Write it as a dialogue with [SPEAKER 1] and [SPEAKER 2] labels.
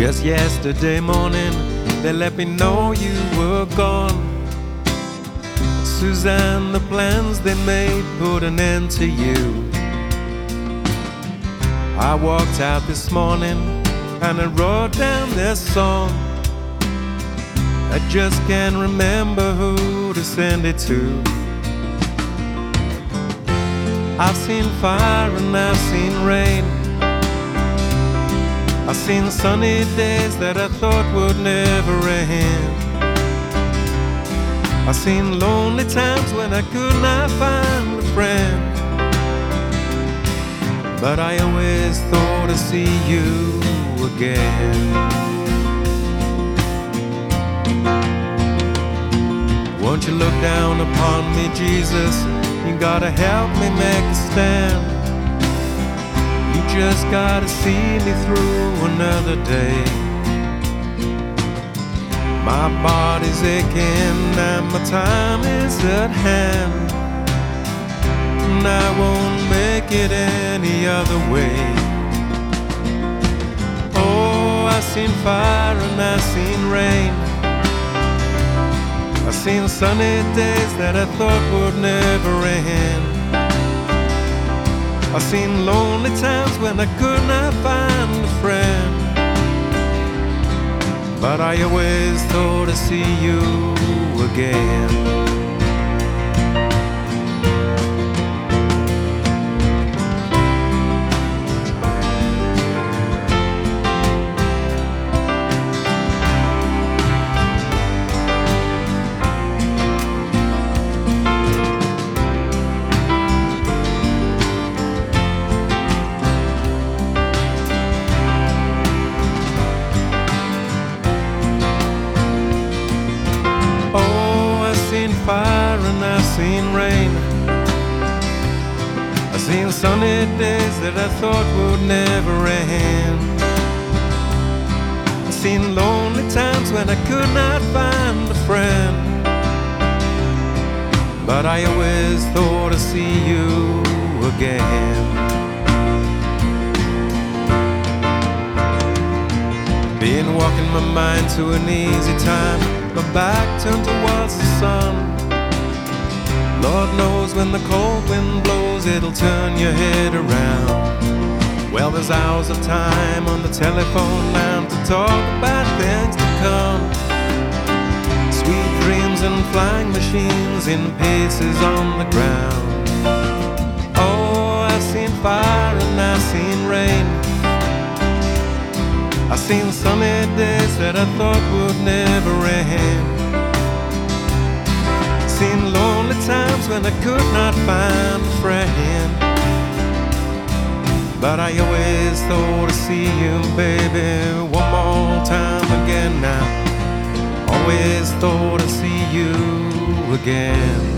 [SPEAKER 1] Just yesterday morning, they let me know you were gone. Suzanne, the plans they made put an end to you. I walked out this morning and I wrote down this song. I just can't remember who to send it to. I've seen fire and I've seen rain. I've seen sunny days that I thought would never end. I've seen lonely times when I could not find a friend. But I always thought I'd see you again. Won't you look down upon me, Jesus? You gotta help me make a stand. You just gotta see me through another day. My body's aching and my time is at hand, and I won't make it any other way. Oh, I've seen fire and I've seen rain. I've seen sunny days that I thought would never end. I've seen lonely times when I could not find a friend. But I always thought I'd see you again. Fire and I've seen rain. I've seen sunny days that I thought would never end. I've seen lonely times when I could not find a friend. But I always thought I'd see you again. Been walking my mind to an easy time, my back turned towards the sun. Lord knows when the cold wind blows, it'll turn your head around. Well, there's hours of time on the telephone line to talk about things to come. Sweet dreams and flying machines in pieces on the ground. Oh, I've seen fire and I've seen rain. I've seen sunny days that I thought would never end. Seen lonely times when I could not find a friend. But I always thought I'd see you, baby, one more time again now. Always thought I'd see you again.